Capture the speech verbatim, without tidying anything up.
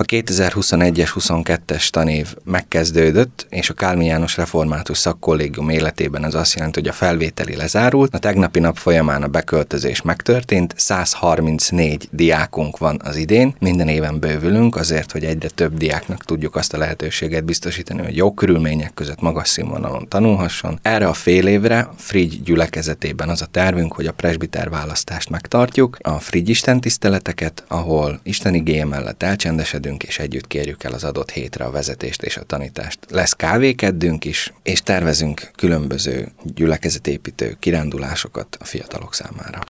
A kétezer-huszonegyes huszonkettes tanév megkezdődött, és a Kálmán János Református Szakkollégium életében ez azt jelenti, hogy a felvételi lezárult. A tegnapi nap folyamán a beköltözés megtörtént, száz harmincnégy diákunk van az idén. Minden éven bővülünk azért, hogy egyre több diáknak tudjuk azt a lehetőséget biztosítani, hogy jó körülmények között magas színvonalon tanulhasson. Erre a fél évre Frigy gyülekezetében az a tervünk, hogy a presbiter választást megtartjuk, a Frigy istentiszteleteket, ahol Isten igéje mellett elcsendesedünk, és együtt kérjük el az adott hétre a vezetést és a tanítást. Lesz kávékeddünk is, és tervezünk különböző gyülekezetépítő kirándulásokat a fiatalok számára.